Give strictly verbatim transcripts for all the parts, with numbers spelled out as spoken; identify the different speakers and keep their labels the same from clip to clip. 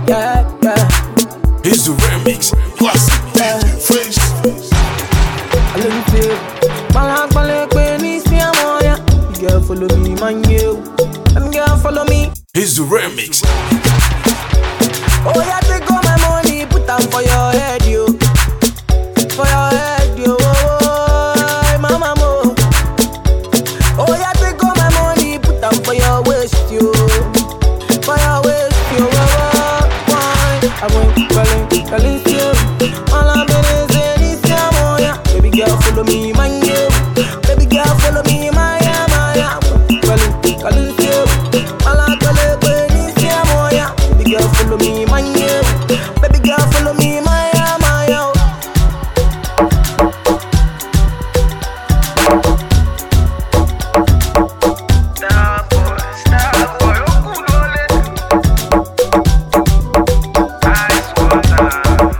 Speaker 1: yeah, yeah.
Speaker 2: Here's the remix. Classic.
Speaker 1: Yeah.
Speaker 2: Fresh.
Speaker 1: I look you. Balak balak when it's me I'm on ya. You girl follow me, man you. Them girl follow me.
Speaker 2: Here's the remix.
Speaker 1: Oh yeah, take all my money, put them for your head, yo. For your head, yo. Oh, mama mo. Oh yeah, take all my money, put them for your waist, yo. For your waist, yo. Oh, why? I went calling, calling you. All I'm in is this, I'm on ya. Baby girl, follow me, man, yo. Baby girl, follow me, my ya, my ya. Calling, calling you. All I'm calling, when it's I'm on ya. Baby girl, follow me, man, yo. Baby girl, follow me, my ya, my ya.
Speaker 3: Star boy, star boy, okulole. Ice water.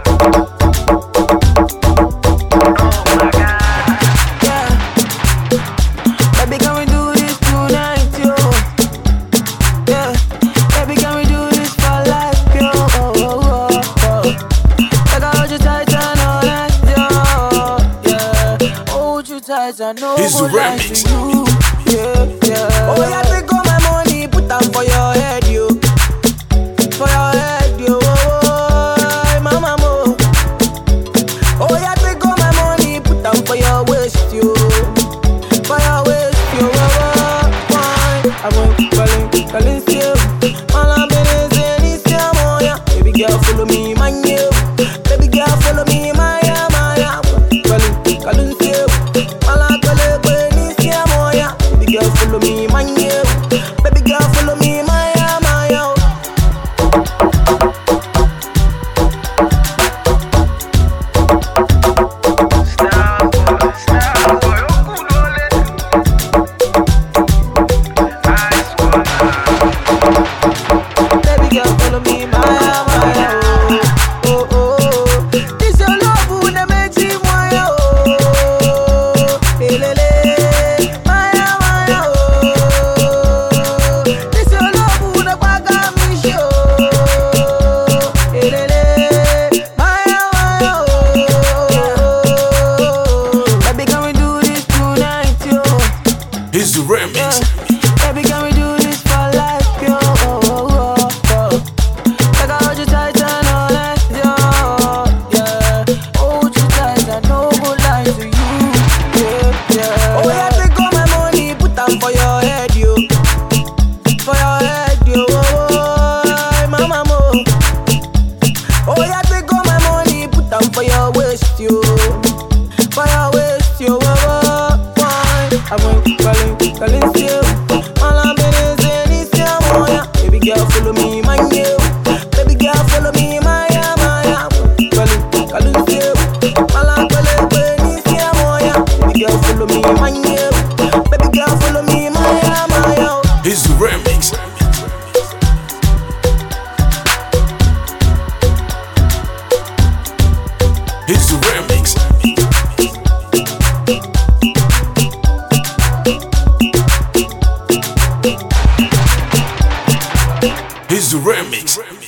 Speaker 3: Oh my God.
Speaker 1: Yeah. Baby, can we do this tonight, yo? Yeah. Baby, can we do this for life, yo? Oh, oh, oh, oh. Like I hold you tight and all night, yo. Yeah. Hold you tight and no
Speaker 2: Here's the
Speaker 1: go lie
Speaker 2: remix.
Speaker 1: to you. Yeah, yeah. Oh, yeah, take all my money, put them for your head, yo. For your head, yo. Oh, mama mo. Oh, yeah, take all my money, put them for your waist, yo. For your waist, yo. Oh, why? I went calling, calling you. All I'm in is in this, I'm on ya. Baby girl, follow me, man, you. Baby girl, follow me, my ya, my ya. Calling, calling you. All I'm calling, when it's I'm on ya. Baby girl, follow me, man, you. Baby girl, follow me, my ya, my ya.
Speaker 3: Star boy, star boy, okulole. Ice water.
Speaker 1: Baby girl, follow me, my my oh oh oh. This your love who na make you my oh. Elele, my my oh. This your love who na paga me show. Elele, my my oh. Baby, can we do this tonight, yo?
Speaker 2: Here's the remix.
Speaker 1: Baby, can we do this for life, yo? Oh, oh, oh, oh. Like I hold you tight and all night, yo. Yeah, hold you tight and no go lie to you. Yeah, yeah. Oh yeah, take all my money, put them for your head, yo. For your head, yo. Oh, mama mo. Oh yeah, take all my money, put them for your waist, yo. For your waist, yo. Oh, why? I went calling, calling you. All I'm in is in this, I'm on ya. Baby girl, follow me, man, you. Baby girl, follow me, my ya, my ya. Calling, calling you. All I'm calling, when it's I'm on ya. Baby girl, follow me, man, you. Baby girl, follow me, my ya, my ya.
Speaker 2: Here's the remix. Here's the remix. Here's the remix.